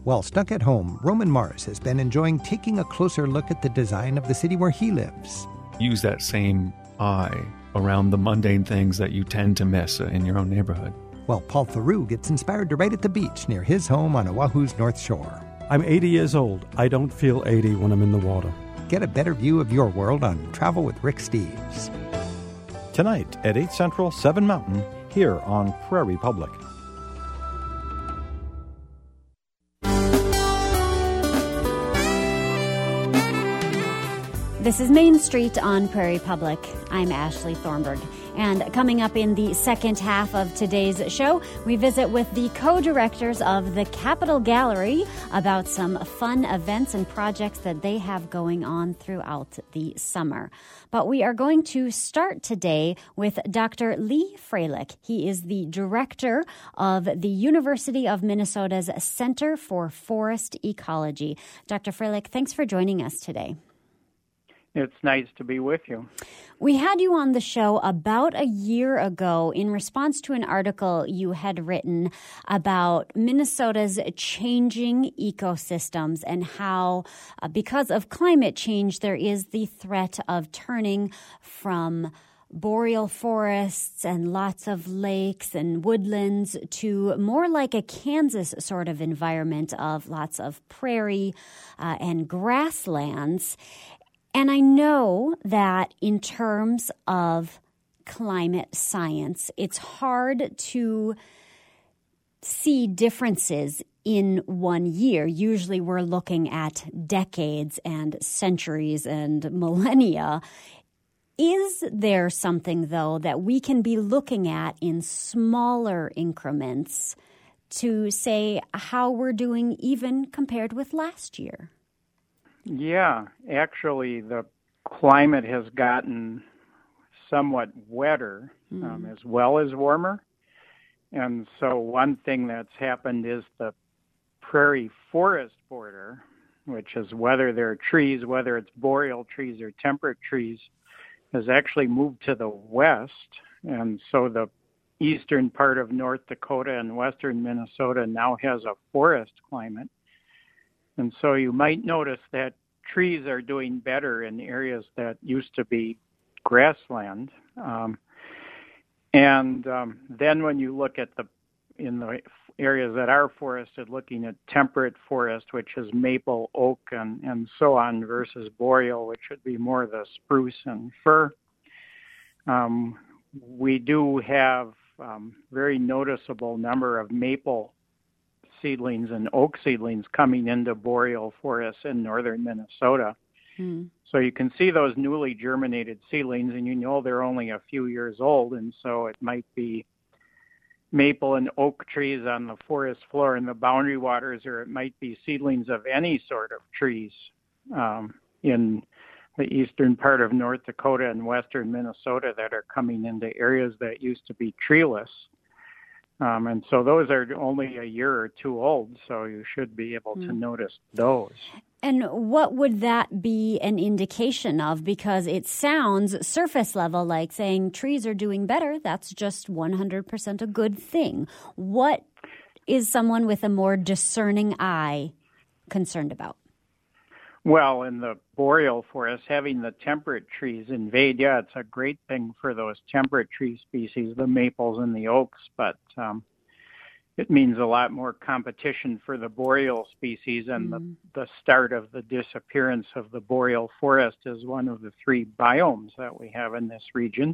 While stuck at home, Roman Mars has been enjoying taking a closer look at the design of the city where he lives. Use that same eye around the mundane things that you tend to miss in your own neighborhood. While Paul Theroux gets inspired to write at the beach near his home on Oahu's North Shore. I'm 80 years old. I don't feel 80 when I'm in the water. Get a better view of your world on Travel with Rick Steves. Tonight at 8 Central, 7 Mountain, here on Prairie Public. This is Main Street on Prairie Public. I'm Ashley Thornburg. And coming up in the second half of today's show, we visit with the co-directors of the Capitol Gallery about some fun events and projects that they have going on throughout the summer. But we are going to start today with Dr. Lee Freilich. He is the director of the University of Minnesota's Center for Forest Ecology. Dr. Freilich, thanks for joining us today. It's nice to be with you. We had you on the show about a year ago in response to an article you had written about Minnesota's changing ecosystems and how, because of climate change, there is the threat of turning from boreal forests and lots of lakes and woodlands to more like a Kansas sort of environment of lots of prairie and grasslands. And I know that in terms of climate science, it's hard to see differences in 1 year. Usually we're looking at decades and centuries and millennia. Is there something, though, that we can be looking at in smaller increments to say how we're doing even compared with last year? Yeah, actually, the climate has gotten somewhat wetter as well as warmer. And so one thing that's happened is the prairie forest border, which is whether they're trees, whether it's boreal trees or temperate trees, has actually moved to the west. And so the eastern part of North Dakota and western Minnesota now has a forest climate. And so you might notice that trees are doing better in areas that used to be grassland. Then when you look at in the areas that are forested, looking at temperate forest, which is maple, oak, and so on, versus boreal, which would be more the spruce and fir, we do have very noticeable number of maple seedlings and oak seedlings coming into boreal forests in northern Minnesota. So you can see those newly germinated seedlings, and you know they're only a few years old, and so it might be maple and oak trees on the forest floor in the boundary waters, or it might be seedlings of any sort of trees in the eastern part of North Dakota and western Minnesota that are coming into areas that used to be treeless. And so those are only a year or two old, so you should be able to notice those. And what would that be an indication of? Because it sounds surface level like saying trees are doing better. That's just 100% a good thing. What is someone with a more discerning eye concerned about? Well, in the boreal forest, having the temperate trees invade, it's a great thing for those temperate tree species, the maples and the oaks, but it means a lot more competition for the boreal species, and the start of the disappearance of the boreal forest is one of the three biomes that we have in this region.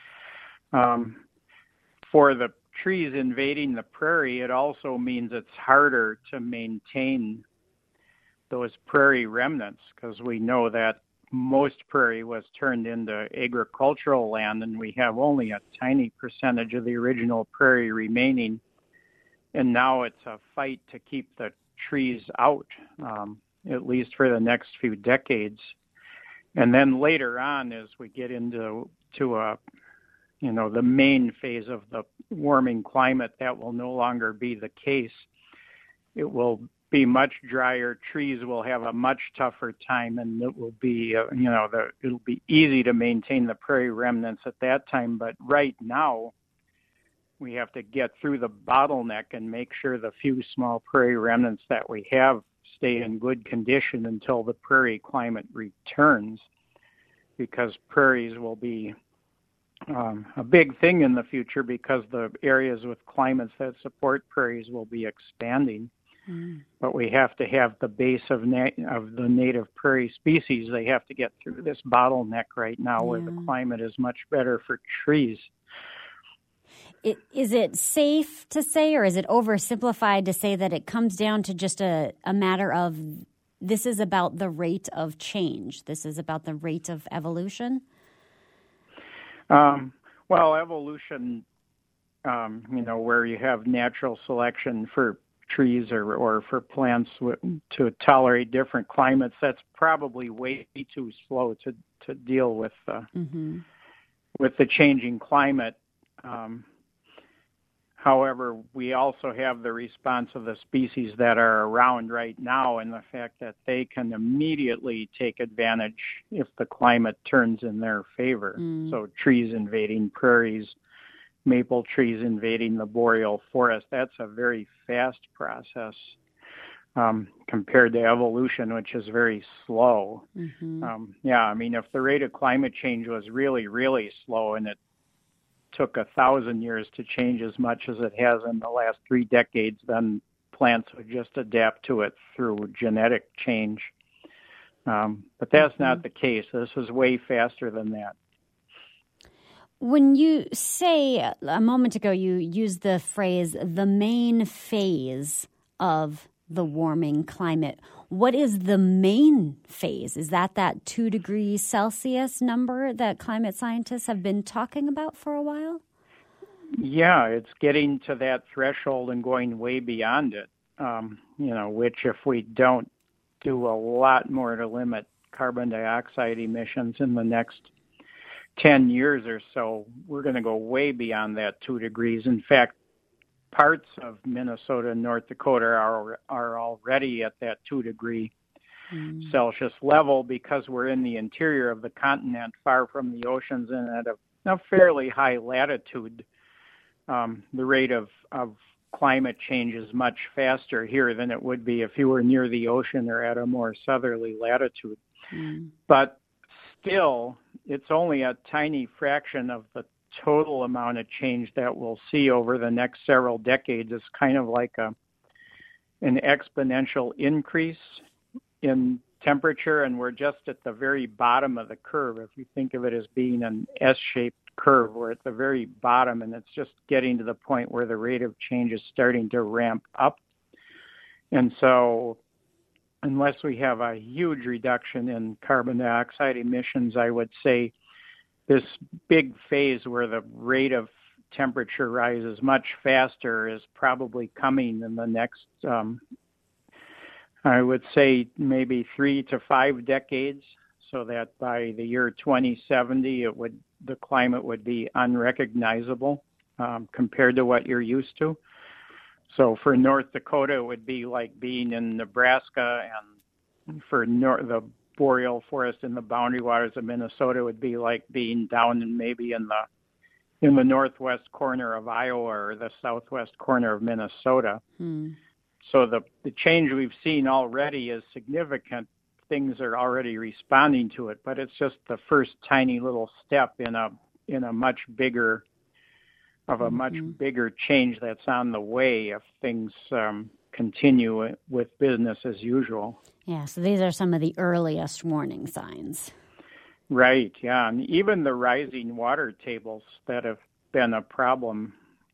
For the trees invading the prairie, it also means it's harder to maintain those prairie remnants, because we know that most prairie was turned into agricultural land, and we have only a tiny percentage of the original prairie remaining. And now it's a fight to keep the trees out, at least for the next few decades. And then later on, as we get into the main phase of the warming climate, that will no longer be the case. It will be much drier. Trees will have a much tougher time, and it will be, it'll be easy to maintain the prairie remnants at that time. But right now, We have to get through the bottleneck and make sure the few small prairie remnants that we have stay in good condition until the prairie climate returns, because prairies will be a big thing in the future because the areas with climates that support prairies will be expanding. But we have to have the base of the native prairie species. They have to get through this bottleneck right now where the climate is much better for trees. Is it safe to say, or is it oversimplified to say that it comes down to just a matter of this is about the rate of change? This is about the rate of evolution? Well, evolution, where you have natural selection for trees or for plants to tolerate different climates, that's probably way too slow to deal with the changing climate. However, we also have the response of the species that are around right now and the fact that they can immediately take advantage if the climate turns in their favor. So trees invading prairies, maple trees invading the boreal forest, that's a very fast process compared to evolution, which is very slow. If the rate of climate change was really, really slow and it took 1,000 years to change as much as it has in the last 3 decades, then plants would just adapt to it through genetic change. But that's not the case. This is way faster than that. When you say, a moment ago, you used the phrase, the main phase of the warming climate. What is the main phase? Is that 2 degrees Celsius number that climate scientists have been talking about for a while? Yeah, it's getting to that threshold and going way beyond it, which if we don't do a lot more to limit carbon dioxide emissions in the next 10 years or so, we're going to go way beyond that 2 degrees. In fact, parts of Minnesota and North Dakota are already at that 2 degree Celsius level because we're in the interior of the continent, far from the oceans and at a fairly high latitude. The rate of climate change is much faster here than it would be if you were near the ocean or at a more southerly latitude. But still, it's only a tiny fraction of the total amount of change that we'll see over the next several decades. Is kind of like an exponential increase in temperature, and we're just at the very bottom of the curve. If you think of it as being an S-shaped curve, we're at the very bottom, and it's just getting to the point where the rate of change is starting to ramp up. And so unless we have a huge reduction in carbon dioxide emissions, I would say this big phase where the rate of temperature rises much faster is probably coming in the next, I would say, maybe 3 to 5 decades, so that by the year 2070, the climate would be unrecognizable compared to what you're used to. So for North Dakota, it would be like being in Nebraska, and for the boreal forest in the boundary waters of Minnesota would be like being down in maybe in the northwest corner of Iowa or the southwest corner of Minnesota. So the change we've seen already is significant. Things are already responding to it, but it's just the first tiny little step in a much bigger change that's on the way if things continue with business as usual. Yeah, so these are some of the earliest warning signs. Right, yeah. And even the rising water tables that have been a problem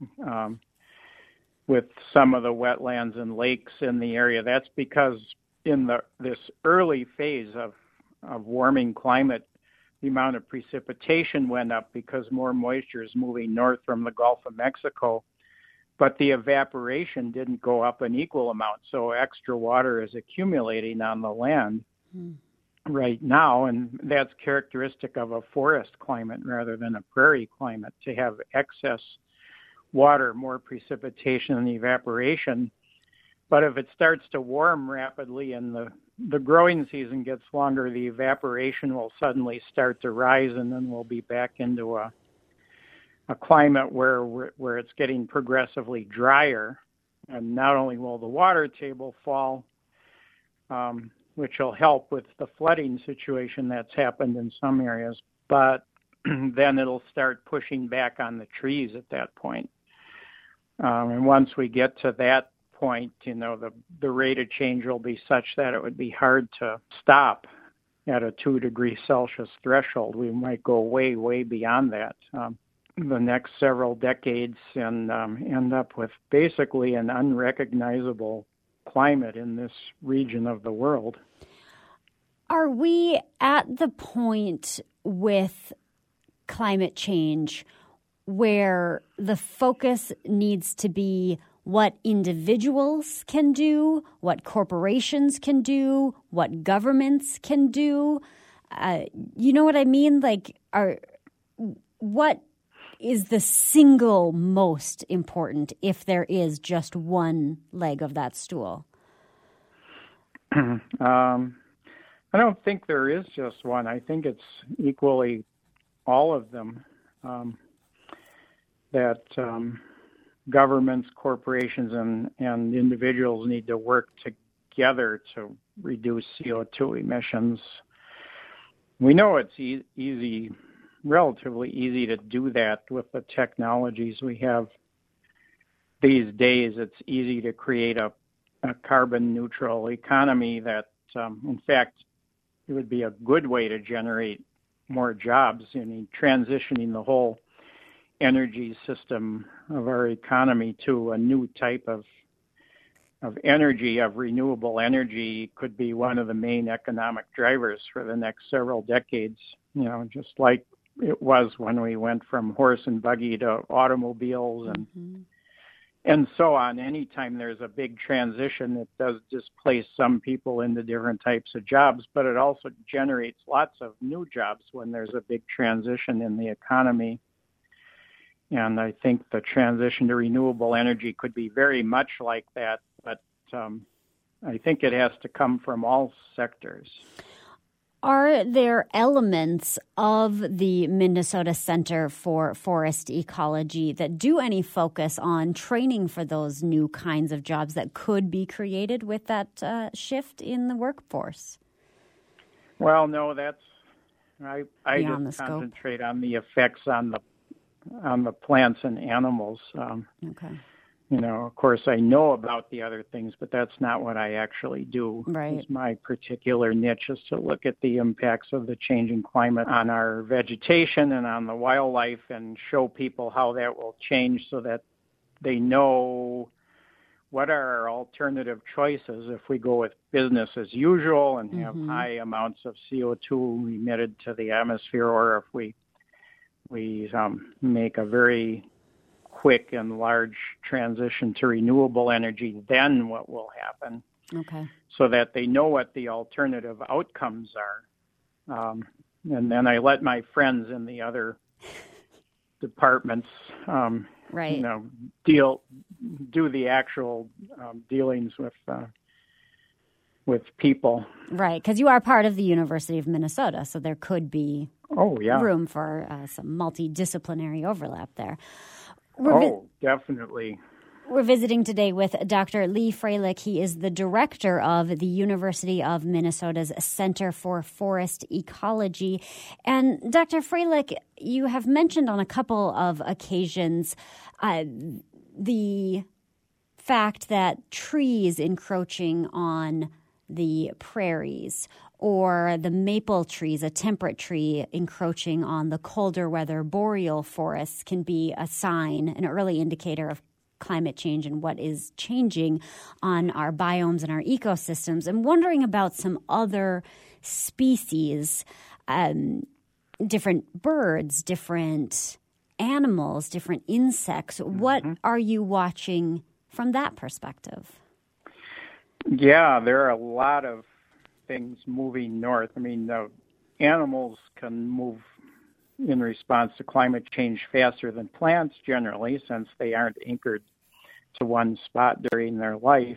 with some of the wetlands and lakes in the area, that's because in this early phase of warming climate, the amount of precipitation went up because more moisture is moving north from the Gulf of Mexico, but the evaporation didn't go up an equal amount, so extra water is accumulating on the land right now, and that's characteristic of a forest climate rather than a prairie climate, to have excess water, more precipitation and evaporation. But if it starts to warm rapidly and the growing season gets longer, the evaporation will suddenly start to rise, and then we'll be back into a a climate where it's getting progressively drier, and not only will the water table fall, which will help with the flooding situation that's happened in some areas, but then it'll start pushing back on the trees at that point. And once we get to that point, the rate of change will be such that it would be hard to stop at a 2 degrees Celsius threshold. We might go way, way beyond that the next several decades and end up with basically an unrecognizable climate in this region of the world. Are we at the point with climate change where the focus needs to be what individuals can do, what corporations can do, what governments can do? You know what I mean? Like, what is the single most important if there is just one leg of that stool? I don't think there is just one. I think it's equally all of them. That governments, corporations, and individuals need to work together to reduce CO2 emissions. We know it's relatively easy to do that with the technologies we have these days. It's easy to create a carbon neutral economy that, in fact, it would be a good way to generate more jobs in transitioning the whole energy system of our economy to a new type of energy, of renewable energy, could be one of the main economic drivers for the next several decades. Just like it was when we went from horse and buggy to automobiles and so on. Anytime there's a big transition, it does displace some people into different types of jobs, but it also generates lots of new jobs when there's a big transition in the economy. And I think the transition to renewable energy could be very much like that, but I think it has to come from all sectors. Are there elements of the Minnesota Center for Forest Ecology that do any focus on training for those new kinds of jobs that could be created with that shift in the workforce? Well, no, I just concentrate on the effects on the plants and animals. Okay. Of course, I know about the other things, but that's not what I actually do. Right. My particular niche is to look at the impacts of the changing climate on our vegetation and on the wildlife and show people how that will change so that they know what are our alternative choices if we go with business as usual and have high amounts of CO2 emitted to the atmosphere, or if we make a very quick and large transition to renewable energy, then what will happen? Okay. So that they know what the alternative outcomes are. And then I let my friends in the other departments, do the actual dealings with people. Right, because you are part of the University of Minnesota, so there could be room for some multidisciplinary overlap there. Definitely. We're visiting today with Dr. Lee Freilich. He is the director of the University of Minnesota's Center for Forest Ecology. And Dr. Freilich, you have mentioned on a couple of occasions the fact that trees encroaching on the prairies, or the maple trees, a temperate tree encroaching on the colder weather boreal forests, can be a sign, an early indicator of climate change and what is changing on our biomes and our ecosystems. I'm wondering about some other species, different birds, different animals, different insects. What are you watching from that perspective? Yeah, there are a lot of things moving north. I mean, the animals can move in response to climate change faster than plants generally, since they aren't anchored to one spot during their life.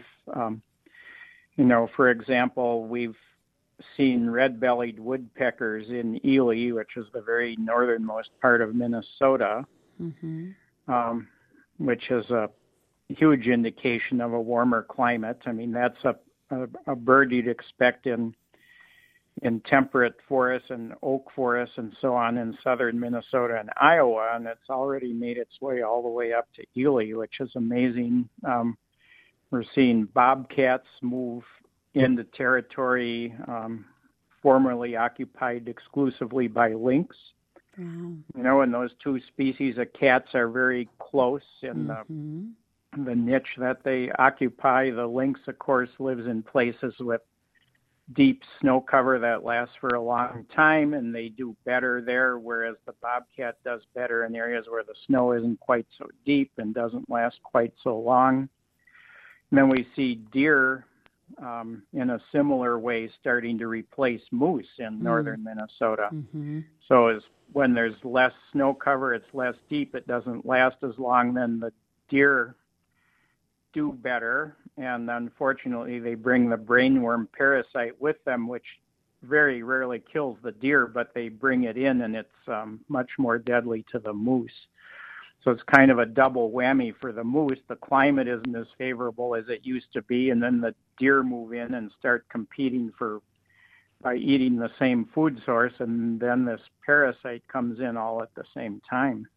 For example, we've seen red-bellied woodpeckers in Ely, which is the very northernmost part of Minnesota, which is a huge indication of a warmer climate. I mean, that's a bird you'd expect in temperate forests and oak forests and so on in southern Minnesota and Iowa, and it's already made its way all the way up to Ely, which is amazing. We're seeing bobcats move into territory formerly occupied exclusively by lynx. You know, and those two species of cats are very close in the niche that they occupy. The lynx, of course, lives in places with deep snow cover that lasts for a long time, and they do better there, whereas the bobcat does better in areas where the snow isn't quite so deep and doesn't last quite so long. And then we see deer in a similar way starting to replace moose in northern Minnesota. So when there's less snow cover, it's less deep, it doesn't last as long, then the deer do better, and unfortunately they bring the brainworm parasite with them, which very rarely kills the deer, but they bring it in, and it's much more deadly to the moose. So it's kind of a double whammy for the moose. The climate isn't as favorable as it used to be, and then the deer move in and start competing by eating the same food source, and then this parasite comes in all at the same time.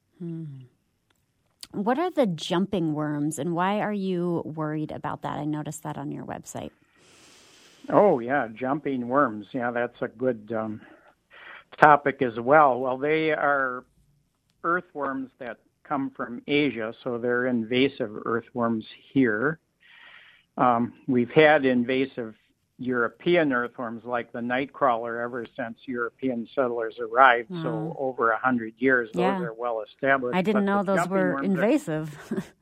What are the jumping worms, and why are you worried about that? I noticed that on your website. Oh, yeah, jumping worms. Yeah, that's a good topic as well. Well, they are earthworms that come from Asia, so they're invasive earthworms here. We've had invasive European earthworms like the nightcrawler ever since European settlers arrived, so over 100 years, those are well established. I didn't know those were invasive.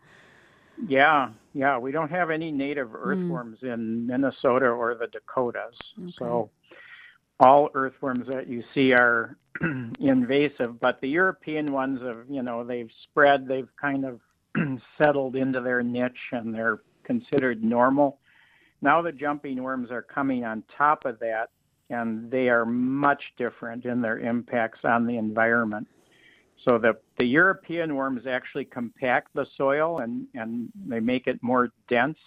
Yeah, we don't have any native earthworms in Minnesota or the Dakotas, so all earthworms that you see are invasive, but the European ones they've spread, they've kind of settled into their niche, and they're considered normal. Now the jumping worms are coming on top of that, and they are much different in their impacts on the environment. So the European worms actually compact the soil, and they make it more dense,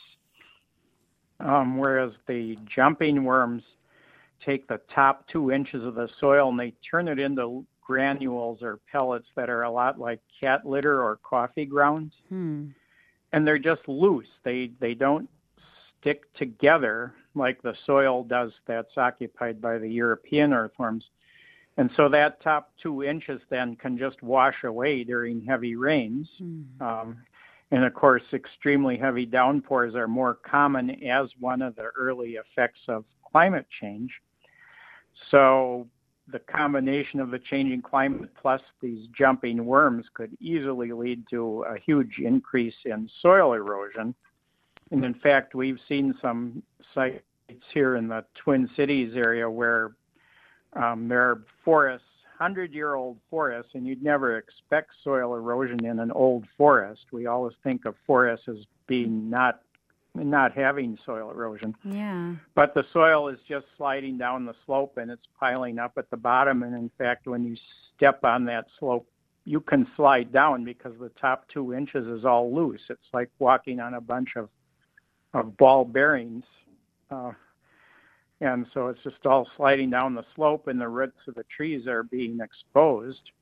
whereas the jumping worms take the top 2 inches of the soil and they turn it into granules or pellets that are a lot like cat litter or coffee grounds. And they're just loose. They don't stick together like the soil does that's occupied by the European earthworms. And so that top 2 inches then can just wash away during heavy rains. And of course, extremely heavy downpours are more common as one of the early effects of climate change. So the combination of the changing climate plus these jumping worms could easily lead to a huge increase in soil erosion. And in fact, we've seen some sites here in the Twin Cities area where there are forests, 100-year-old forests, and you'd never expect soil erosion in an old forest. We always think of forests as being not having soil erosion. Yeah. But the soil is just sliding down the slope, and it's piling up at the bottom. And in fact, when you step on that slope, you can slide down because the top 2 inches is all loose. It's like walking on a bunch of ball bearings. And so it's just all sliding down the slope, and the roots of the trees are being exposed.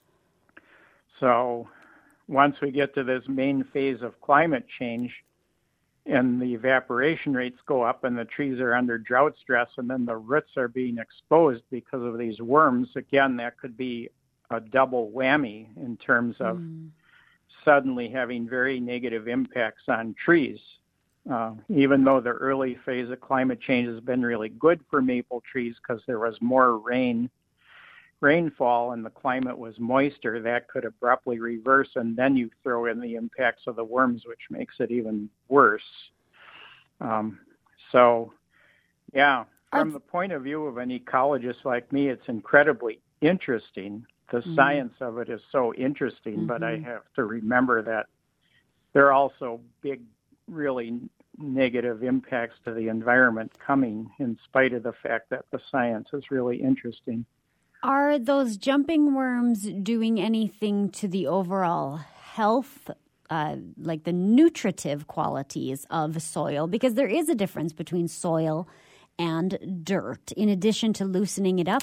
So once we get to this main phase of climate change, and the evaporation rates go up and the trees are under drought stress, and then the roots are being exposed because of these worms, again, that could be a double whammy in terms of suddenly having very negative impacts on trees. Even though the early phase of climate change has been really good for maple trees because there was more rainfall and the climate was moister, that could abruptly reverse, and then you throw in the impacts of the worms, which makes it even worse. From the point of view of an ecologist like me, it's incredibly interesting. The science of it is so interesting, but I have to remember that there are also big, really negative impacts to the environment coming in spite of the fact that the science is really interesting. Are those jumping worms doing anything to the overall health, like the nutritive qualities of soil? Because there is a difference between soil and dirt. In addition to loosening it up,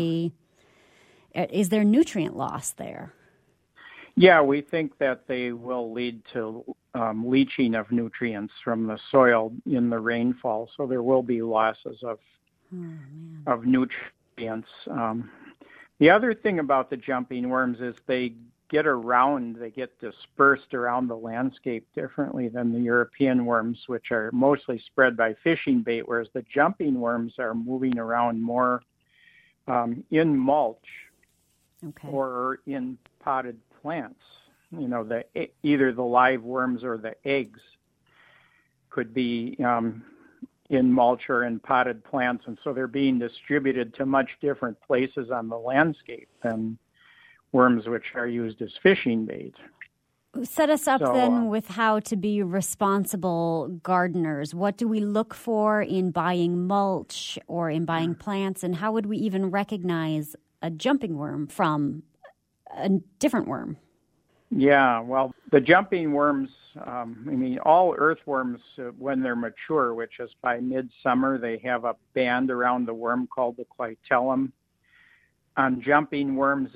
is there nutrient loss there? Yeah, we think that they will lead to leaching of nutrients from the soil in the rainfall. So there will be losses of nutrients. The other thing about the jumping worms is they get dispersed around the landscape differently than the European worms, which are mostly spread by fishing bait, whereas the jumping worms are moving around more in mulch or in potted plants. You know, either the live worms or the eggs could be in mulch or in potted plants, and so they're being distributed to much different places on the landscape than worms which are used as fishing bait. Set us up then with how to be responsible gardeners. What do we look for in buying mulch or in buying plants, and how would we even recognize a jumping worm from a different worm? Yeah, well, the jumping worms, all earthworms, when they're mature, which is by midsummer, they have a band around the worm called the clitellum. On jumping worms,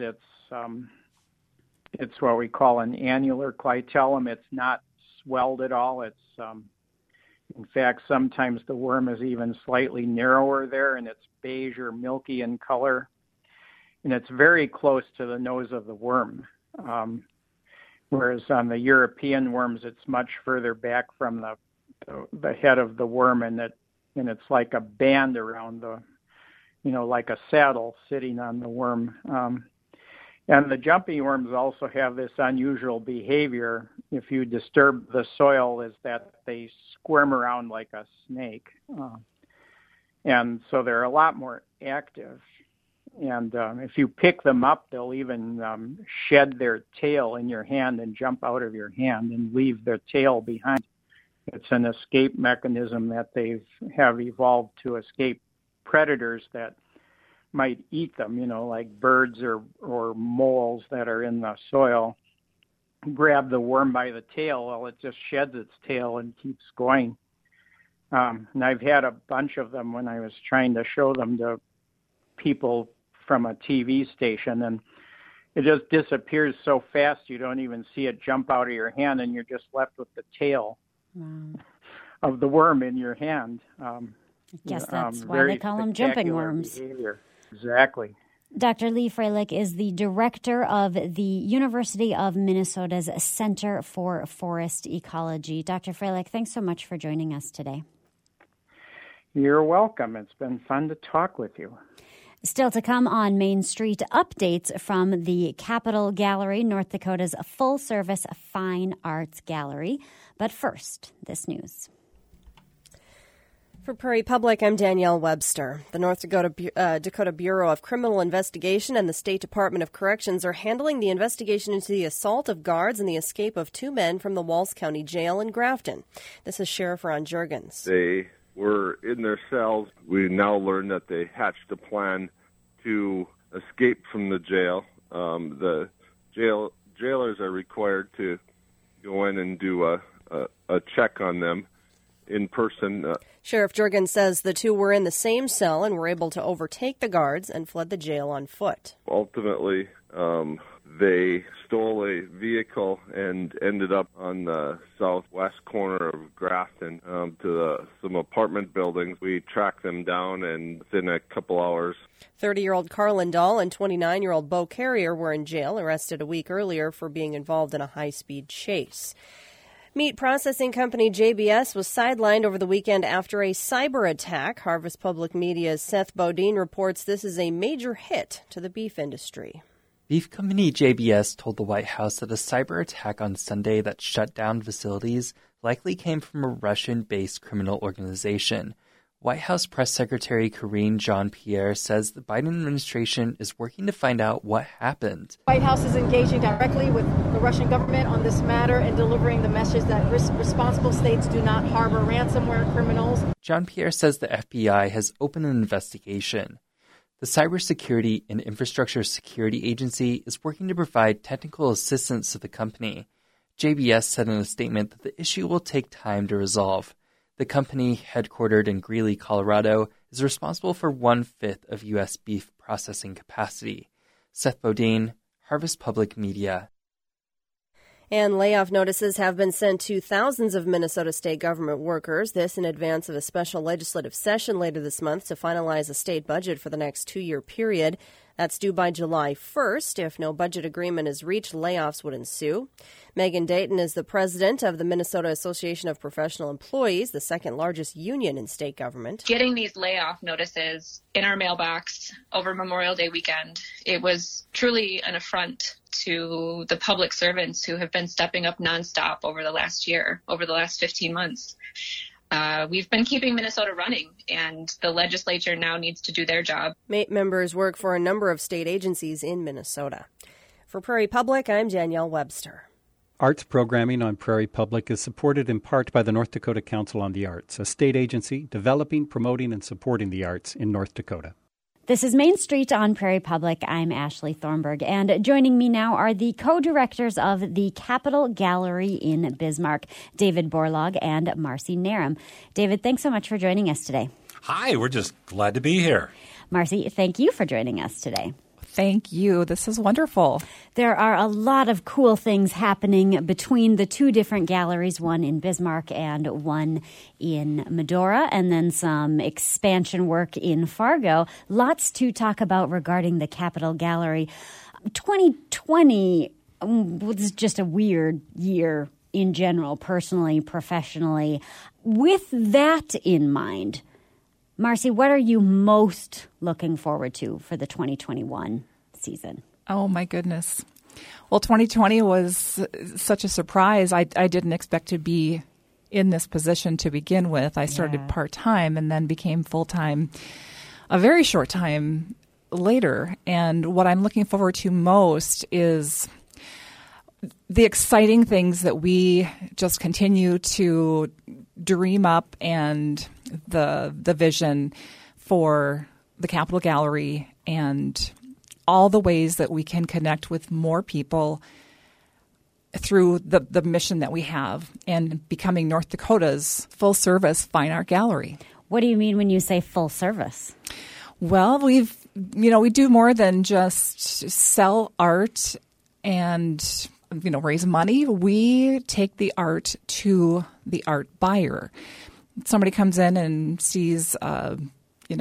it's what we call an annular clitellum. It's not swelled at all. It's, in fact, sometimes the worm is even slightly narrower there, and it's beige or milky in color. And it's very close to the nose of the worm. Whereas on the European worms, it's much further back from the head of the worm, and it's like a band around like a saddle sitting on the worm. And the jumping worms also have this unusual behavior. If you disturb the soil, is that they squirm around like a snake. And so they're a lot more active. And if you pick them up, they'll even shed their tail in your hand and jump out of your hand and leave their tail behind. It's an escape mechanism that they have evolved to escape predators that might eat them, like birds or moles that are in the soil. Grab the worm by the tail, well, it just sheds its tail and keeps going. And I've had a bunch of them when I was trying to show them to people from a TV station, and it just disappears so fast you don't even see it jump out of your hand, and you're just left with the tail of the worm in your hand. I guess that's why they call them jumping worms. Behavior. Exactly. Dr. Lee Freilich is the director of the University of Minnesota's Center for Forest Ecology. Dr. Freilich, thanks so much for joining us today. You're welcome. It's been fun to talk with you. Still to come on Main Street, updates from the Capitol Gallery, North Dakota's full-service fine arts gallery. But first, this news. For Prairie Public, I'm Danielle Webster. The North Dakota Bureau of Criminal Investigation and the State Department of Corrections are handling the investigation into the assault of guards and the escape of two men from the Walls County Jail in Grafton. This is Sheriff Ron Juergens. They were in their cells. We now learn that they hatched a plan to escape from the jail. The jailers are required to go in and do a check on them in person. Sheriff Juergens says the two were in the same cell and were able to overtake the guards and fled the jail on foot. Ultimately, they stole a vehicle and ended up on the southwest corner of Grafton to some apartment buildings. We tracked them down, and within a couple hours. 30-year-old Carlin Dahl and 29-year-old Bo Carrier were in jail, arrested a week earlier for being involved in a high-speed chase. Meat processing company JBS was sidelined over the weekend after a cyber attack. Harvest Public Media's Seth Bodine reports this is a major hit to the beef industry. Beef company JBS told the White House that a cyber attack on Sunday that shut down facilities likely came from a Russian-based criminal organization. White House Press Secretary Karine Jean-Pierre says the Biden administration is working to find out what happened. White House is engaging directly with the Russian government on this matter and delivering the message that responsible states do not harbor ransomware criminals. Jean-Pierre says the FBI has opened an investigation. The Cybersecurity and Infrastructure Security Agency is working to provide technical assistance to the company. JBS said in a statement that the issue will take time to resolve. The company, headquartered in Greeley, Colorado, is responsible for 1/5 of U.S. beef processing capacity. Seth Bodine, Harvest Public Media. And layoff notices have been sent to thousands of Minnesota state government workers, this in advance of a special legislative session later this month to finalize a state budget for the next 2-year period. That's due by July 1st. If no budget agreement is reached, layoffs would ensue. Megan Dayton is the president of the Minnesota Association of Professional Employees, the second largest union in state government. Getting these layoff notices in our mailbox over Memorial Day weekend, it was truly an affront to the public servants who have been stepping up nonstop over the last year, over the last 15 months. We've been keeping Minnesota running, and the legislature now needs to do their job. MATE members work for a number of state agencies in Minnesota. For Prairie Public, I'm Danielle Webster. Arts programming on Prairie Public is supported in part by the North Dakota Council on the Arts, a state agency developing, promoting, and supporting the arts in North Dakota. This is Main Street on Prairie Public. I'm Ashley Thornburg, and joining me now are the co-directors of the Capitol Gallery in Bismarck, David Borlaug and Marcy Narum. David, thanks so much for joining us today. Hi, we're just glad to be here. Marcy, thank you for joining us today. Thank you. This is wonderful. There are a lot of cool things happening between the two different galleries, one in Bismarck and one in Medora, and then some expansion work in Fargo. Lots to talk about regarding the Capitol Gallery. 2020 was just a weird year in general, personally, professionally. With that in mind, Marcy, what are you most looking forward to for the 2021 season? Oh, my goodness. Well, 2020 was such a surprise. I didn't expect to be in this position to begin with. I started part-time and then became full-time a very short time later. And what I'm looking forward to most is the exciting things that we just continue to dream up, and the vision for the Capitol Gallery and all the ways that we can connect with more people through the mission that we have and becoming North Dakota's full-service fine art gallery. What do you mean when you say full service? Well, we do more than just sell art and raise money. We take the art to the art buyer. Somebody comes in and sees, I'm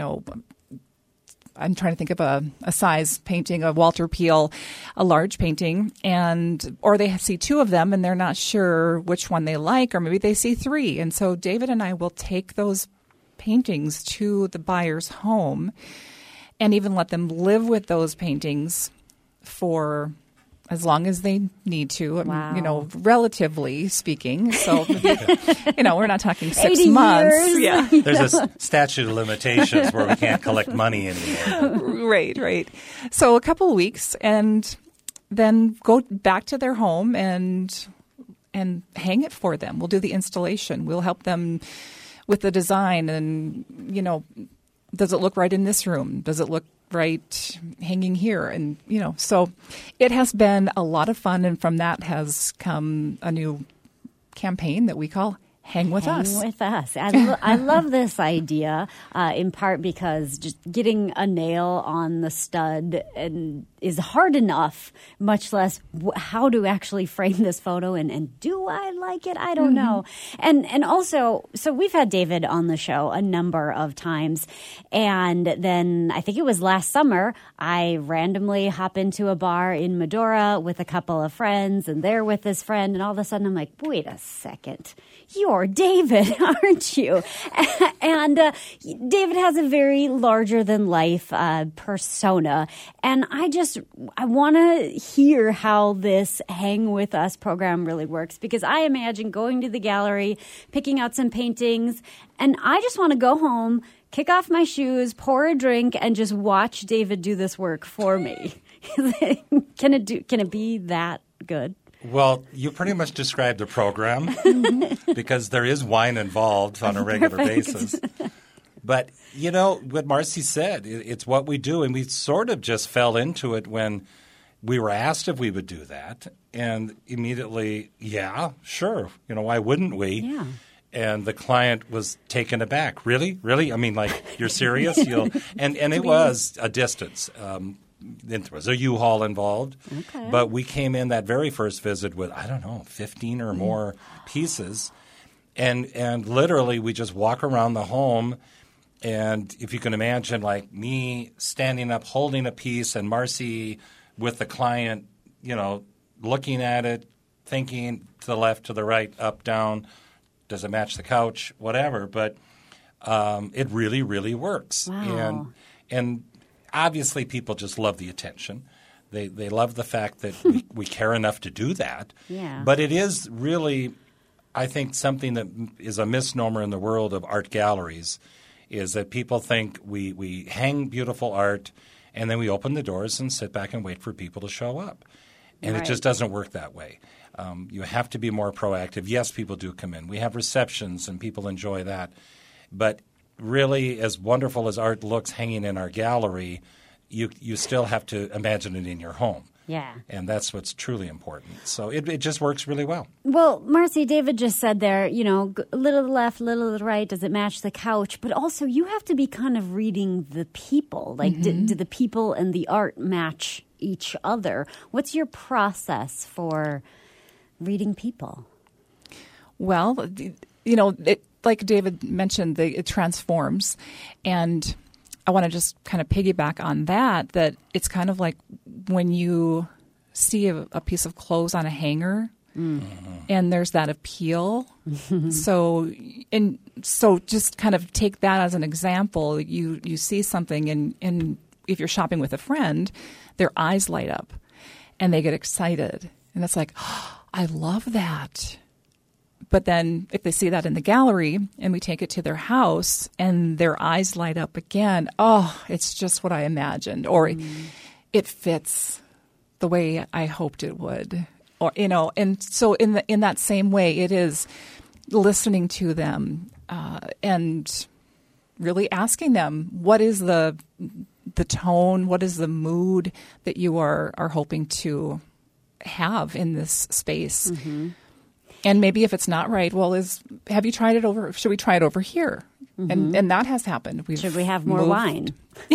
trying to think of a size painting of Walter Peale, a large painting, or they see two of them and they're not sure which one they like, or maybe they see three. And so David and I will take those paintings to the buyer's home and even let them live with those paintings for as long as they need to, wow. Relatively speaking. So, we're not talking 6 months. Years. Yeah. There's a statute of limitations where we can't collect money anymore. Right. So a couple of weeks, and then go back to their home and hang it for them. We'll do the installation. We'll help them with the design and, does it look right in this room? Does it look right hanging here? And, so it has been a lot of fun. And from that has come a new campaign that we call Hang With Us. Hang With Us. I love this idea, in part because just getting a nail on the stud is hard enough, much less how to actually frame this photo and do I like it? I don't know. And also, so we've had David on the show a number of times, and then I think it was last summer, I randomly hop into a bar in Medora with a couple of friends, and they're with this friend, and all of a sudden I'm like, wait a second, you're David, aren't you? And David has a very larger-than-life persona, and I want to hear how this Hang With Us program really works, because I imagine going to the gallery, picking out some paintings, and I just want to go home, kick off my shoes, pour a drink, and just watch David do this work for me. Can it be that good? Well, you pretty much described the program because there is wine involved on a regular basis. But, you know, what Marcy said, it's what we do. And we sort of just fell into it when we were asked if we would do that. And immediately, yeah, sure. You know, why wouldn't we? Yeah. And the client was taken aback. Really? Really? I mean, like, you're serious? And it was a distance. There was a U-Haul involved. Okay. But we came in that very first visit with, 15 or more pieces. And literally we just walk around the home. And if you can imagine, like, me standing up holding a piece and Marcy with the client, looking at it, thinking to the left, to the right, up, down, does it match the couch, whatever. But it really, really works. Wow. And obviously people just love the attention. They love the fact that we care enough to do that. Yeah. But it is really, I think, something that is a misnomer in the world of art galleries is that people think we hang beautiful art and then we open the doors and sit back and wait for people to show up. And Right. it just doesn't work that way. You have to be more proactive. Yes, people do come in. We have receptions and people enjoy that. But really, as wonderful as art looks hanging in our gallery, you still have to imagine it in your home. Yeah. And that's what's truly important. So it just works really well. Well, Marcy, David just said there, a little to the left, little to the right, does it match the couch? But also you have to be kind of reading the people. Like, do the people and the art match each other? What's your process for reading people? Well, like David mentioned, it transforms. And I want to just kind of piggyback on that it's kind of like when you see a piece of clothes on a hanger and there's that appeal. So just kind of take that as an example. You see something and if you're shopping with a friend, their eyes light up and they get excited. And it's like, oh, I love that. But then if they see that in the gallery and we take it to their house and their eyes light up again, oh, it's just what I imagined. Or it fits the way I hoped it would. Or, and so in that same way, it is listening to them and really asking them, what is the tone, what is the mood that you are hoping to have in this space? Mm-hmm. And maybe if it's not right, have you tried it over? Should we try it over here? Mm-hmm. And that has happened. Should we have more wine?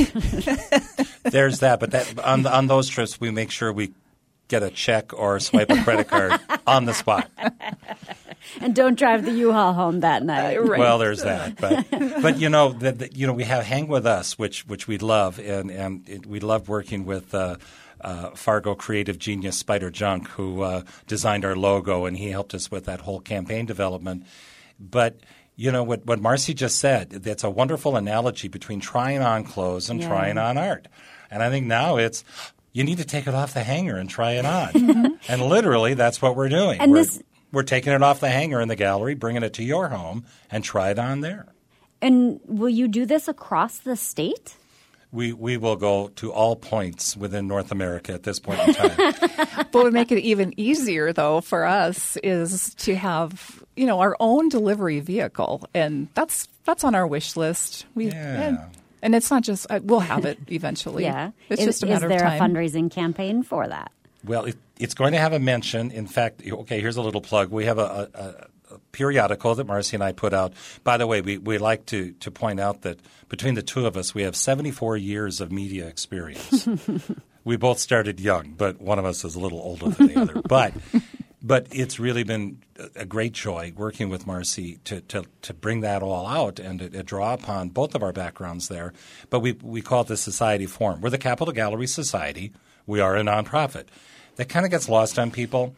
There's that. But on those trips, we make sure we get a check or swipe a credit card on the spot. And don't drive the U-Haul home that night. Right. Well, there's that. But we have Hang With Us, which we love, and we love working with Fargo creative genius Spider Junk, who designed our logo, and he helped us with that whole campaign development. But what Marcy just said, that's a wonderful analogy between trying on clothes and trying on art. And I think now it's you need to take it off the hanger and try it on. And literally that's what we're doing. And we're taking it off the hanger in the gallery, bringing it to your home, and try it on there. And will you do this across the state? We will go to all points within North America at this point in time. What would make it even easier, though, for us is to have, our own delivery vehicle. And that's on our wish list. And it's not just we'll have it eventually. Yeah. It's just a matter of time. Is there a fundraising campaign for that? Well, it's going to have a mention. In fact, okay, here's a little plug. We have a periodical that Marcy and I put out. By the way, we like to point out that between the two of us, we have 74 years of media experience. We both started young, but one of us is a little older than the other. But it's really been a great joy working with Marcy to bring that all out and to draw upon both of our backgrounds there. But we call it the Society Forum. We're the Capitol Gallery Society. We are a nonprofit. That kind of gets lost on people.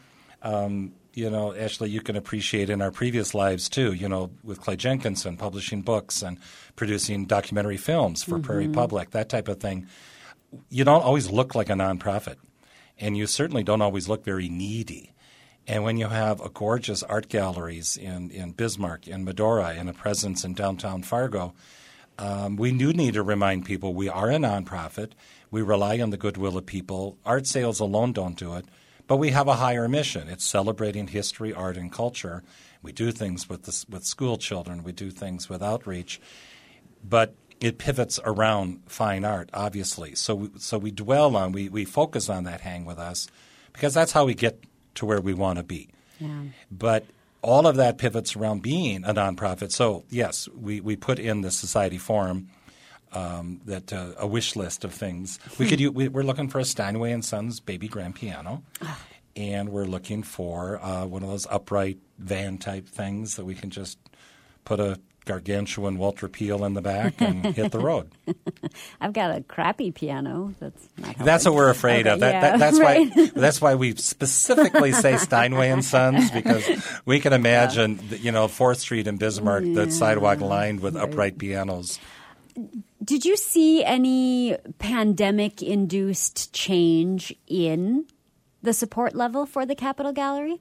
Ashley, you can appreciate in our previous lives too, with Clay Jenkinson publishing books and producing documentary films for Prairie Public, that type of thing. You don't always look like a nonprofit, and you certainly don't always look very needy. And when you have a gorgeous art galleries in Bismarck, in Medora, and a presence in downtown Fargo, we do need to remind people we are a nonprofit. We rely on the goodwill of people. Art sales alone don't do it. But we have a higher mission. It's celebrating history, art, and culture. We do things with school children. We do things with outreach. but it pivots around fine art, obviously. So we dwell on, we focus on that Hang With Us because that's how we get to where we want to be. Yeah. But all of that pivots around being a nonprofit. So, yes, we put in the Society Forum that a wish list of things. We're looking for a Steinway & Sons baby grand piano. And we're looking for one of those upright van-type things that we can just put a gargantuan Walter Peale in the back and hit the road. I've got a crappy piano. That's what we're afraid of. That's why we specifically say Steinway & Sons, because we can imagine, 4th Street in Bismarck, that sidewalk lined with upright pianos. Did you see any pandemic-induced change in the support level for the Capitol Gallery?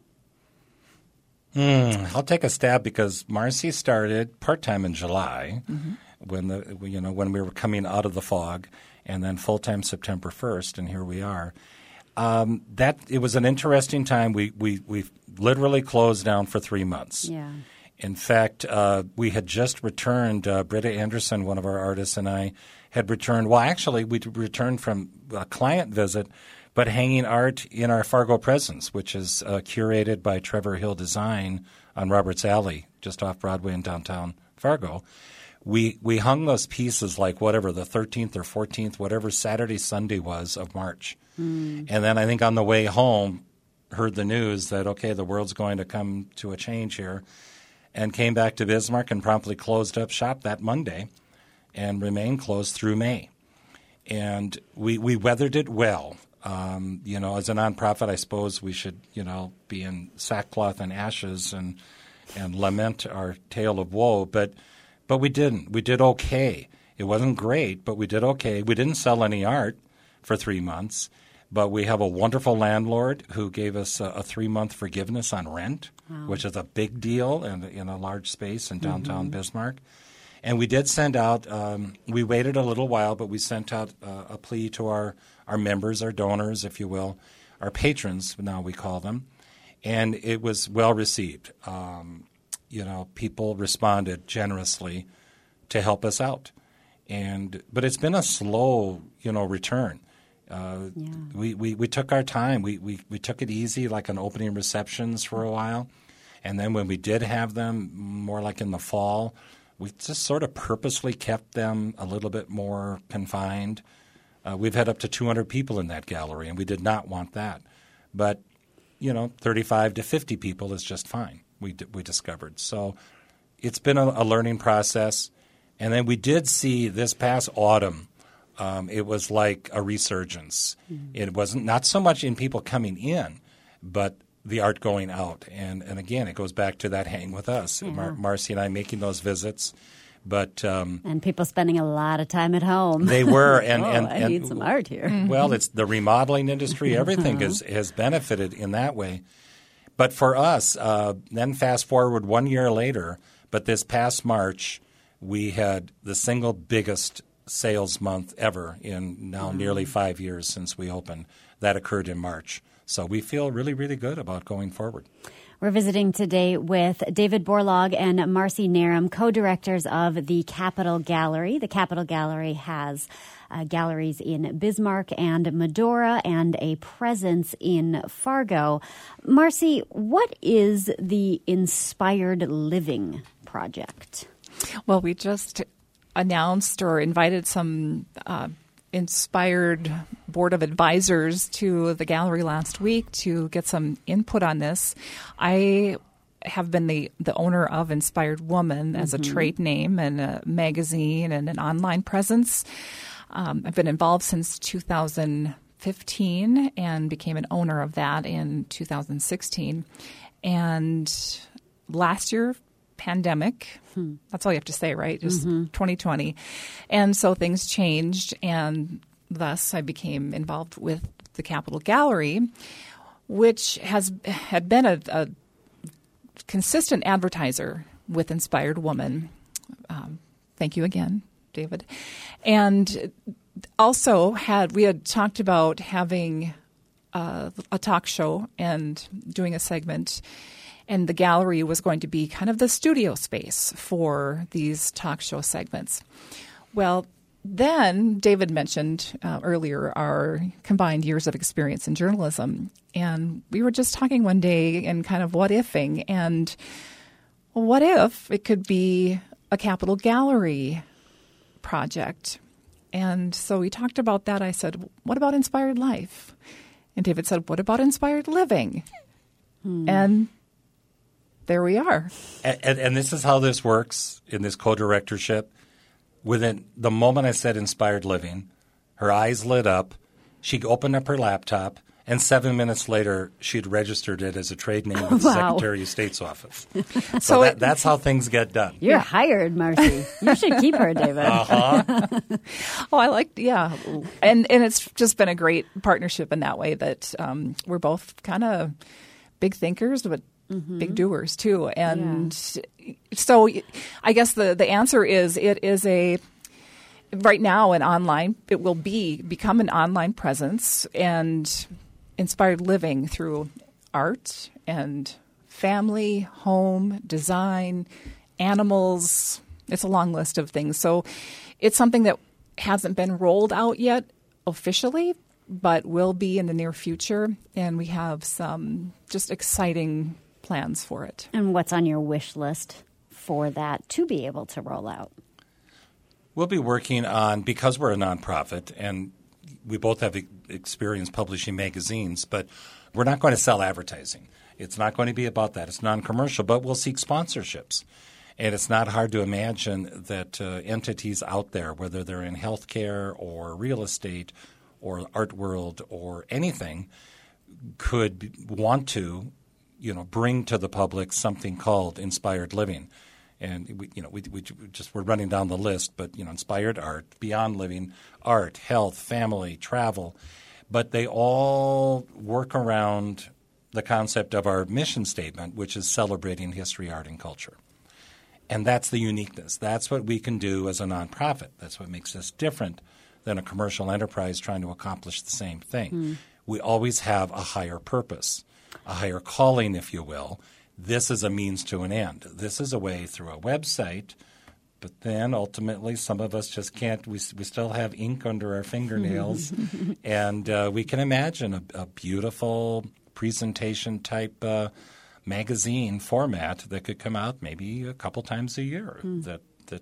I'll take a stab because Marcy started part-time in July when we were coming out of the fog, and then full-time September 1st, and here we are. It was an interesting time. We literally closed down for 3 months. Yeah. In fact, we had just returned. Britta Anderson, one of our artists, and I had returned. Well, actually, we returned from a client visit, but hanging art in our Fargo presence, which is curated by Trevor Hill Design on Roberts Alley, just off Broadway in downtown Fargo. We hung those pieces like whatever, the 13th or 14th, whatever Saturday, Sunday was of March. And then I think on the way home, heard the news that, okay, the world's going to come to a change here, and came back to Bismarck and promptly closed up shop that Monday and remained closed through May. And we weathered it well. As a nonprofit, I suppose we should, be in sackcloth and ashes and lament our tale of woe. But we didn't. We did okay. It wasn't great, but we did okay. We didn't sell any art for 3 months, but we have a wonderful landlord who gave us a 3-month forgiveness on rent, which is a big deal in a large space in downtown Bismarck. And we did send out we waited a little while, but we sent out a plea to our members, our donors, if you will, our patrons, now we call them, and it was well received. People responded generously to help us out. But it's been a slow, return. We took our time. We took it easy, like on opening receptions for a while. And then when we did have them, more like in the fall, we just sort of purposely kept them a little bit more confined. We've had up to 200 people in that gallery, and we did not want that. But, 35 to 50 people is just fine, we discovered. So it's been a learning process. And then we did see this past autumn, it was like a resurgence. It wasn't not so much in people coming in, but the art going out. And again, it goes back to that Hang With Us. Yeah. Marcy and I making those visits. But and people spending a lot of time at home. They were. I need some art here. Well, it's the remodeling industry. Everything has benefited in that way. But for us, then fast forward 1 year later, but this past March, we had the single biggest sales month ever in now nearly 5 years since we opened. That occurred in March. So we feel really, really good about going forward. We're visiting today with David Borlaug and Marcy Narum, co-directors of the Capitol Gallery. The Capitol Gallery has galleries in Bismarck and Medora and a presence in Fargo. Marcy, what is the Inspired Living Project? Well, we just announced or invited some inspired board of advisors to the gallery last week to get some input on this. I have been the owner of Inspired Woman as a trade name and a magazine and an online presence. I've been involved since 2015 and became an owner of that in 2016. And last year, pandemic. That's all you have to say, right? Just 2020. And so things changed, and thus I became involved with the Capitol Gallery, which had been a consistent advertiser with Inspired Woman. Thank you again, David. And also we had talked about having a talk show and doing a segment And the gallery was going to be kind of the studio space for these talk show segments. Well, then David mentioned earlier our combined years of experience in journalism. And we were just talking one day and kind of what-ifing. And what if it could be a Capitol Gallery project? And so we talked about that. I said, what about Inspired Life? And David said, what about Inspired Living? And there we are. And this is how this works in this co-directorship. Within the moment I said Inspired Living, her eyes lit up. She opened up her laptop, and 7 minutes later, she'd registered it as a trade name with the Secretary of State's office. So that's how things get done. You're hired, Marcy. You should keep her, David. Oh, I like, yeah. And it's just been a great partnership in that way that we're both kind of big thinkers, but big doers too. And so I guess the answer is it is right now it will become an online presence and inspired living through art and family, home, design, animals. It's a long list of things. So it's something that hasn't been rolled out yet officially, but will be in the near future. And we have some just exciting plans for it. And what's on your wish list for that to be able to roll out? We'll be working on, because we're a nonprofit and we both have experience publishing magazines, but we're not going to sell advertising. It's not going to be about that. It's non-commercial, but we'll seek sponsorships. And it's not hard to imagine that entities out there, whether they're in healthcare or real estate or art world or anything, could want to bring to the public something called inspired living. And we're running down the list, but inspired art, beyond living, art, health, family, travel, but they all work around the concept of our mission statement, which is celebrating history, art, and culture. And that's the uniqueness. That's what we can do as a nonprofit. That's what makes us different than a commercial enterprise trying to accomplish the same thing. We always have a higher purpose, a higher calling, if you will. This is a means to an end. This is a way through a website, but then ultimately some of us just can't. We still have ink under our fingernails, and we can imagine a beautiful presentation type magazine format that could come out maybe a couple times a year that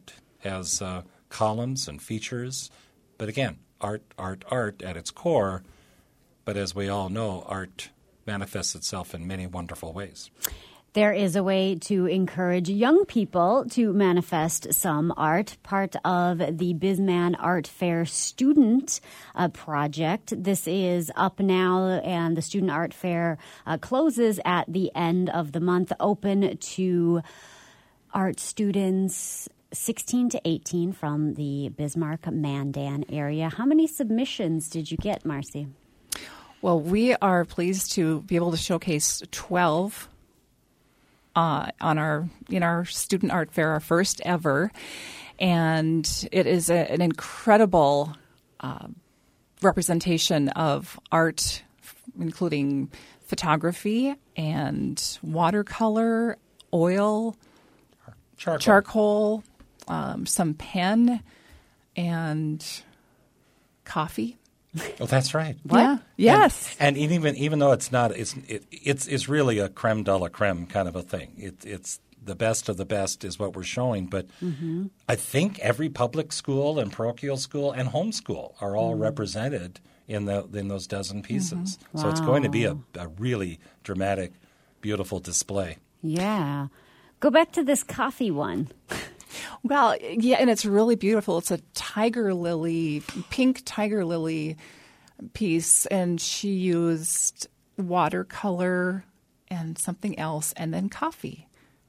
has columns and features. But again, art at its core. But as we all know, art manifests itself in many wonderful ways. There is a way to encourage young people to manifest some art, part of the BizMan Art Fair student project. This is up now, and the Student Art Fair closes at the end of the month, open to art students 16 to 18 from the Bismarck-Mandan area. How many submissions did you get, Marcy? Well, we are pleased to be able to showcase 12 in our student art fair, our first ever, and it is an incredible representation of art, including photography and watercolor, oil, charcoal, some pen, and coffee. Oh, that's right. What? Yeah. Yes. And even though it's not, it's really a creme de la creme kind of a thing. It's the best of the best is what we're showing. But I think every public school and parochial school and homeschool are all represented in those dozen pieces. Wow. So it's going to be a really dramatic, beautiful display. Yeah. Go back to this coffee one. Well, yeah, and it's really beautiful. It's a pink tiger lily piece, and she used watercolor and something else, and then coffee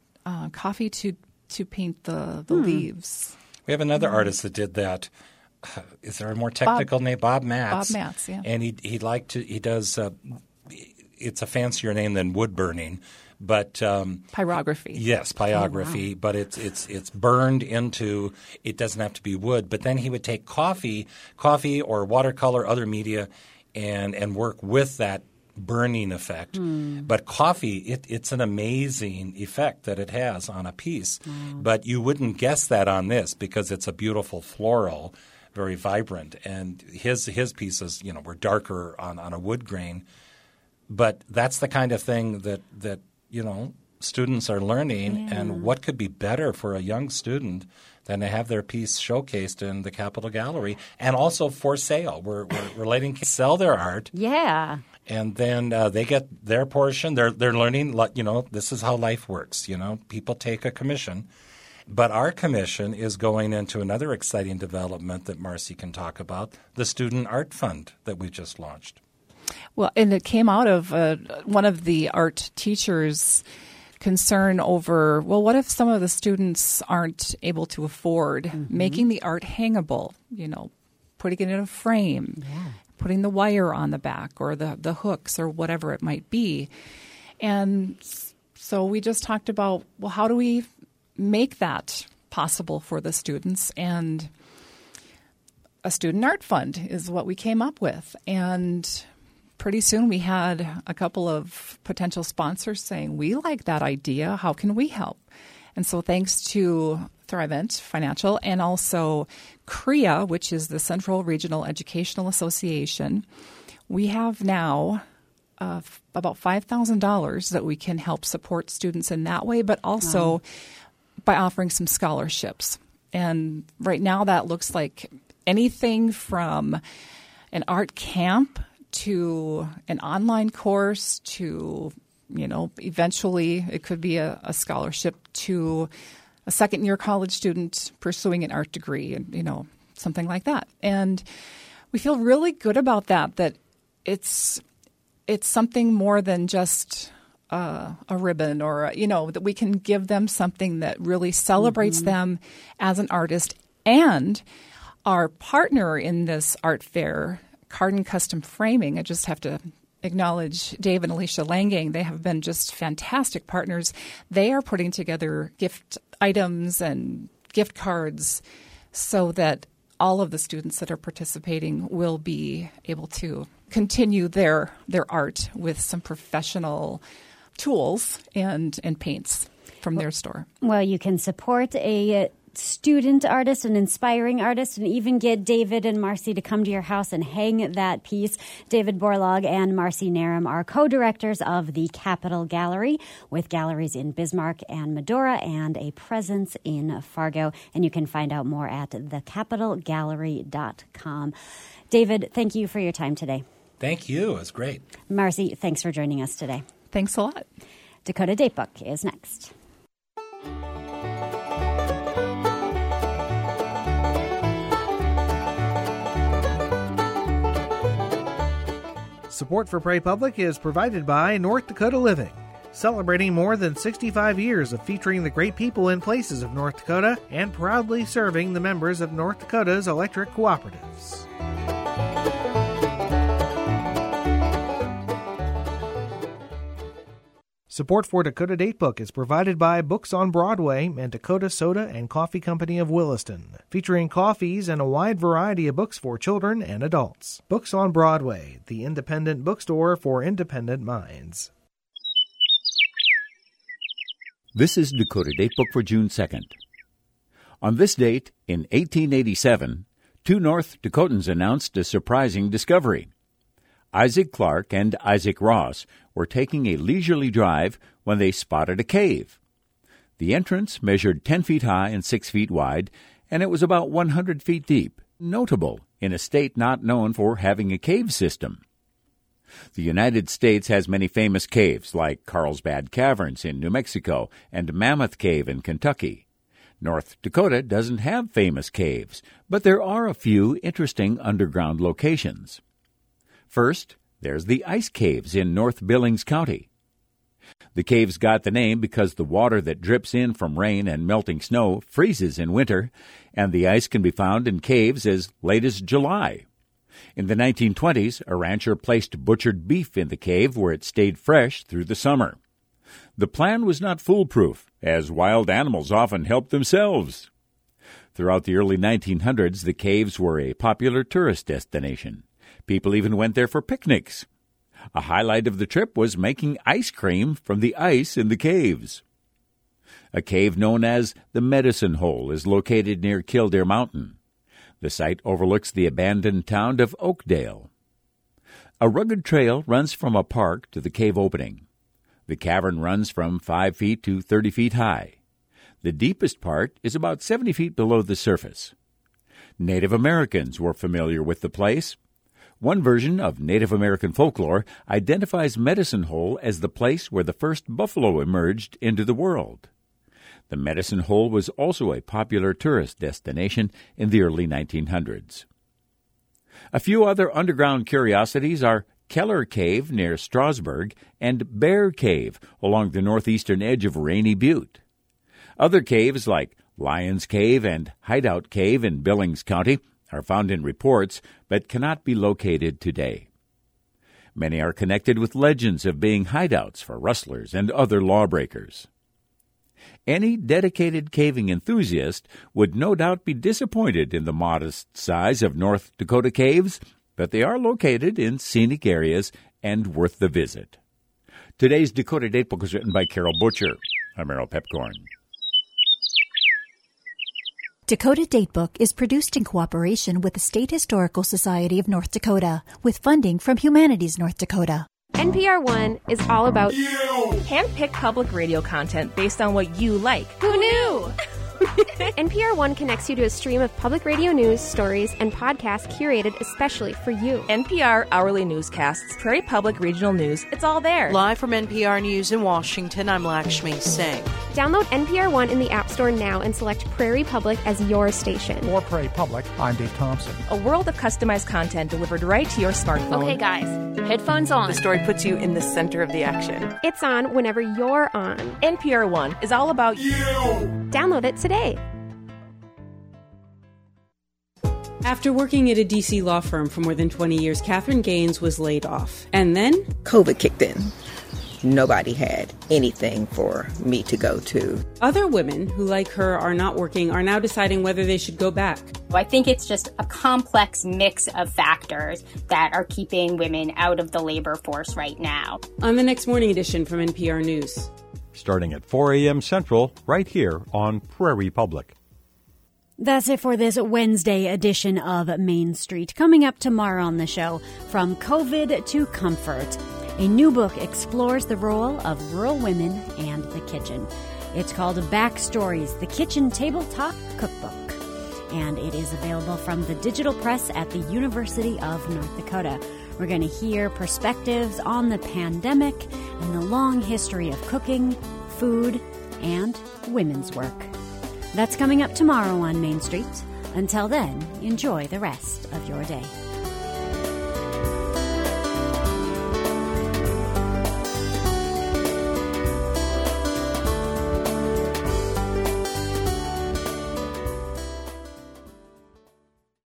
to paint the leaves. We have another artist that did that. Is there a more technical name? Bob Matz. Bob Matz, yeah. And he does. It's a fancier name than wood burning. But pyrography. Yes, pyrography. Oh, wow. But it's burned into. It doesn't have to be wood. But then he would take coffee or watercolor, other media, and work with that burning effect. But coffee, it's an amazing effect that it has on a piece. But you wouldn't guess that on this because it's a beautiful floral, very vibrant. And his pieces, were darker on a wood grain. But that's the kind of thing that students are learning. Yeah. And what could be better for a young student than to have their piece showcased in the Capitol Gallery and also for sale. We're letting kids sell their art. Yeah. And then they get their portion. They're learning, this is how life works. People take a commission. But our commission is going into another exciting development that Marcy can talk about, the Student Art Fund that we just launched. Well, and it came out of one of the art teachers' concern over, what if some of the students aren't able to afford making the art hangable, putting it in a frame, putting the wire on the back or the hooks or whatever it might be. And so we just talked about, how do we make that possible for the students? And a student art fund is what we came up with. And pretty soon we had a couple of potential sponsors saying, we like that idea. How can we help? And so thanks to Thrivent Financial and also CREA, which is the Central Regional Educational Association, we have now about $5,000 that we can help support students in that way, but also by offering some scholarships. And right now that looks like anything from an art camp to an online course to, eventually it could be a scholarship to a second-year college student pursuing an art degree and, something like that. And we feel really good about that it's something more than just a ribbon or, that we can give them something that really celebrates them as an artist. And our partner in this art fair, Cardin Custom Framing, I just have to acknowledge Dave and Alicia Langang. They have been just fantastic partners. They are putting together gift items and gift cards so that all of the students that are participating will be able to continue their art with some professional tools and paints from their store. Well, you can support a student artist, an inspiring artist, and even get David and Marcy to come to your house and hang that piece. David Borlaug and Marcy Narum are co-directors of the Capitol Gallery, with galleries in Bismarck and Medora and a presence in Fargo. And you can find out more at thecapitolgallery.com. David, thank you for your time today. Thank you. It was great. Marcy, thanks for joining us today. Thanks a lot. Dakota Datebook is next. Support for Prairie Public is provided by North Dakota Living, celebrating more than 65 years of featuring the great people and places of North Dakota and proudly serving the members of North Dakota's electric cooperatives. Support for Dakota Datebook is provided by Books on Broadway and Dakota Soda and Coffee Company of Williston, featuring coffees and a wide variety of books for children and adults. Books on Broadway, the independent bookstore for independent minds. This is Dakota Datebook for June 2nd. On this date, in 1887, two North Dakotans announced a surprising discovery. Isaac Clark and Isaac Ross were taking a leisurely drive when they spotted a cave. The entrance measured 10 feet high and 6 feet wide, and it was about 100 feet deep, notable in a state not known for having a cave system. The United States has many famous caves, like Carlsbad Caverns in New Mexico and Mammoth Cave in Kentucky. North Dakota doesn't have famous caves, but there are a few interesting underground locations. First, there's the Ice Caves in North Billings County. The caves got the name because the water that drips in from rain and melting snow freezes in winter, and the ice can be found in caves as late as July. In the 1920s, a rancher placed butchered beef in the cave where it stayed fresh through the summer. The plan was not foolproof, as wild animals often help themselves. Throughout the early 1900s, the caves were a popular tourist destination. People even went there for picnics. A highlight of the trip was making ice cream from the ice in the caves. A cave known as the Medicine Hole is located near Killdeer Mountain. The site overlooks the abandoned town of Oakdale. A rugged trail runs from a park to the cave opening. The cavern runs from 5 feet to 30 feet high. The deepest part is about 70 feet below the surface. Native Americans were familiar with the place. One version of Native American folklore identifies Medicine Hole as the place where the first buffalo emerged into the world. The Medicine Hole was also a popular tourist destination in the early 1900s. A few other underground curiosities are Keller Cave near Strasburg and Bear Cave along the northeastern edge of Rainy Butte. Other caves like Lions Cave and Hideout Cave in Billings County are found in reports but cannot be located today. Many are connected with legends of being hideouts for rustlers and other lawbreakers. Any dedicated caving enthusiast would no doubt be disappointed in the modest size of North Dakota caves, but they are located in scenic areas and worth the visit. Today's Dakota Datebook was written by Carol Butcher. I'm Errol Pepcorn. Dakota Datebook is produced in cooperation with the State Historical Society of North Dakota, with funding from Humanities North Dakota. NPR One is all about you. Handpicked public radio content based on what you like. Who knew? NPR One connects you to a stream of public radio news, stories, and podcasts curated especially for you. NPR hourly newscasts, Prairie Public Regional News, it's all there. Live from NPR News in Washington, I'm Lakshmi Singh. Download NPR One in the App Store now and select Prairie Public as your station. For Prairie Public, I'm Dave Thompson. A world of customized content delivered right to your smartphone. Okay, guys, headphones on. The story puts you in the center of the action. It's on whenever you're on. NPR One is all about you. Download it today. After working at a D.C. law firm for more than 20 years, Catherine Gaines was laid off. And then COVID kicked in. Nobody had anything for me to go to. Other women who, like her, are not working are now deciding whether they should go back. I think it's just a complex mix of factors that are keeping women out of the labor force right now. On the next Morning Edition from NPR News. Starting at 4 a.m. Central, right here on Prairie Public. That's it for this Wednesday edition of Main Street. Coming up tomorrow on the show, From COVID to Comfort. A new book explores the role of rural women and the kitchen. It's called Backstories, the Kitchen Table Talk Cookbook. And it is available from the digital press at the University of North Dakota. We're going to hear perspectives on the pandemic and the long history of cooking, food, and women's work. That's coming up tomorrow on Main Street. Until then, enjoy the rest of your day.